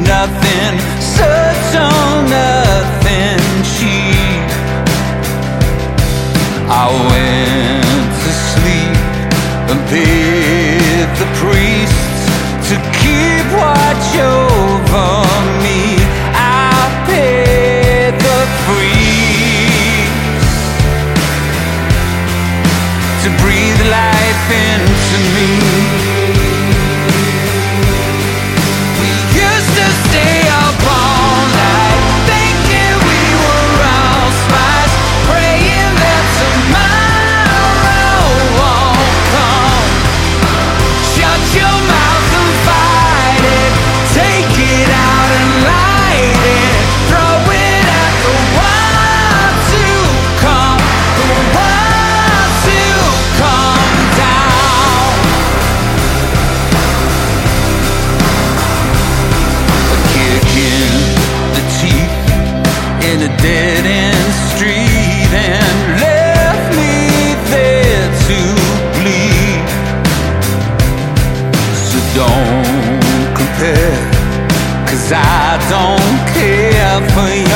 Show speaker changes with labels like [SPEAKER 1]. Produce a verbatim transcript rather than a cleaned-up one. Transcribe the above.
[SPEAKER 1] nothing subtle, nothing cheap. I went to sleep and paid the priests to keep watch over me. I paid the priest to breathe life into me. We used to stay up all night, thinking we were all spies, praying that tomorrow won't come. Shut your mouth and fight it, take it out and light it, throw it at the one to come, the one to come down. A kick in the teeth in a dead-end street and left me there to bleed. So don't compare, 'cause I don't care for you.